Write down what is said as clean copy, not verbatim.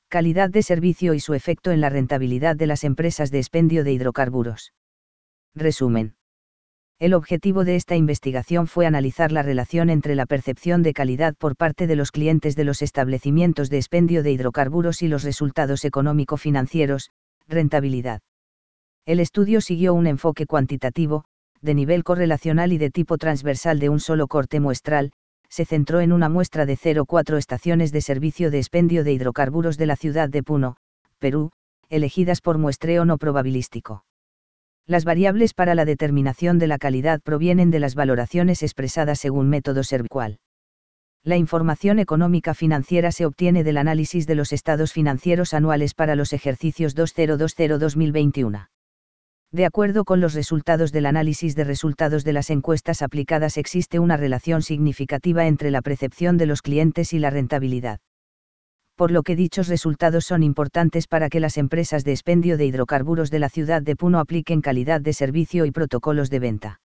Calidad de servicio y su efecto en la rentabilidad de las empresas de expendio de hidrocarburos. Resumen. El objetivo de esta investigación fue analizar la relación entre la percepción de calidad por parte de los clientes de los establecimientos de expendio de hidrocarburos y los resultados económico-financieros, rentabilidad. El estudio siguió un enfoque cuantitativo, de nivel correlacional y de tipo transversal de un solo corte muestral. Se centró en una muestra de 0,4 estaciones de servicio de expendio de hidrocarburos de la ciudad de Puno, Perú, elegidas por muestreo no probabilístico. Las variables para la determinación de la calidad provienen de las valoraciones expresadas según método SERVQUAL. La información económica financiera se obtiene del análisis de los estados financieros anuales para los ejercicios 2020-2021. De acuerdo con los resultados del análisis de resultados de las encuestas aplicadas, existe una relación significativa entre la percepción de los clientes y la rentabilidad. Por lo que dichos resultados son importantes para que las empresas de expendio de hidrocarburos de la ciudad de Puno apliquen calidad de servicio y protocolos de venta.